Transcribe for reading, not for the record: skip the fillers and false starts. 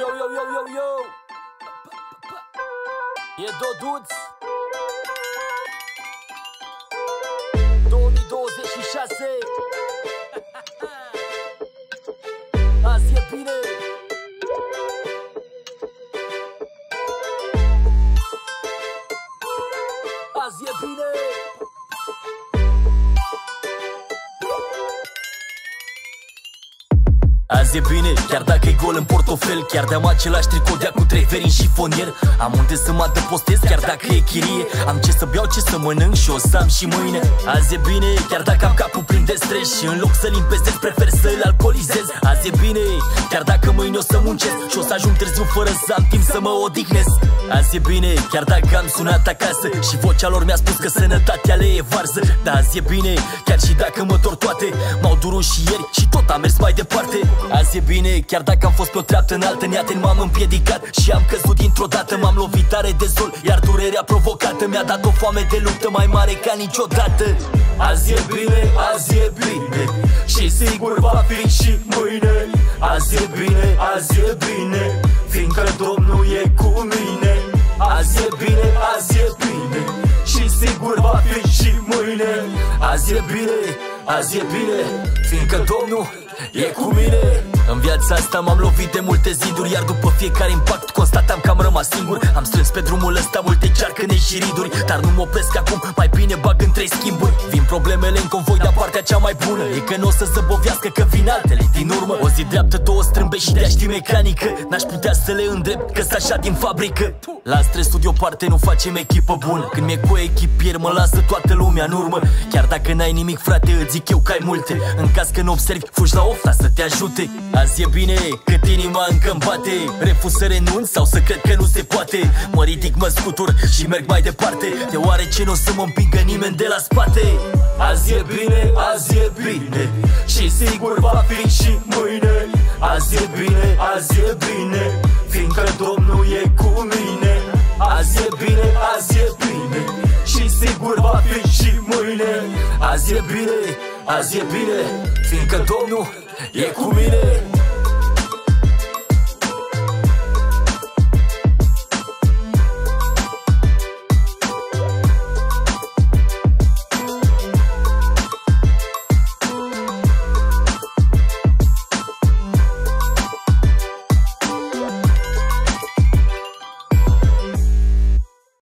yo. E Doduț 2026. Azi e bine. Azi e bine. Azi e bine, chiar dacă e gol în portofel, chiar de-am același tricou de-a cu 3 veri în șifonier. Am unde să mă adăpostez, chiar dacă e chirie. Am ce să beau, ce să mănânc și o să am și mâine. Azi e bine, chiar dacă am capul plin de stres și în loc să limpezez, prefer să-l alcoolizez. Azi e bine, chiar dacă mâine o să muncesc și o să ajung târziu fără să am timp să mă odihnesc. Azi e bine, chiar dacă am sunat acasă și vocea lor mi-a spus că sănătatea le e varză. Dar azi e bine, chiar și dacă mă dor toate, m-au durut și ieri și tot am mers mai departe. Azi e bine, chiar dacă am fost pe o treaptă înaltă, în Aten m-am împiedicat și am căzut dintr-o dată. M-am lovit tare de sol, iar durerea provocată mi-a dat o foame de luptă mai mare ca niciodată. Azi e bine, azi e bine și sigur va fi și mâine. Azi e bine, azi e bine, fiindcă Domnul e cu mine. Azi e bine, azi e bine și sigur va fi și mâine. Azi e bine, azi e bine, fiindcă Domnul e cu mine. În viața asta m-am lovit de multe ziduri, iar după fiecare impact constatam că am rămas singur. Am strâns pe drumul ăsta multe cearcăne și riduri, dar nu mă opresc acum, mai bine bag în 3 schimburi. Vin problemele în convoi, dar partea cea mai bună e că nu o să zăbovească, că vin altele din urmă. O zi dreaptă, două strâmbe și de-a ști mecanică, n-aș putea să le îndrept, că-s așa din fabrică. La stresul deoparte nu facem echipă bună, când mi-e cu echipier mă lasă toată lumea în urmă. Chiar dacă n-ai nimic, frate, îți zic eu că ai multe. În caz că nu observi, fugi la ofta să te ajute. Azi e bine, cât inima încă-mi bate, refuz să renunț sau să cred că nu se poate. Mă ridic, mă scutur și merg mai departe, deoarece nu o să mă împingă nimeni de la spate. Azi e bine, azi e bine și sigur va fi și mâine. Azi e bine, azi e bine, fiindcă Domnul e cu mine. Azi e bine, azi e bine și sigur va fi și mâine. Azi e bine, azi e bine, fiindcă Domnul e cu mine.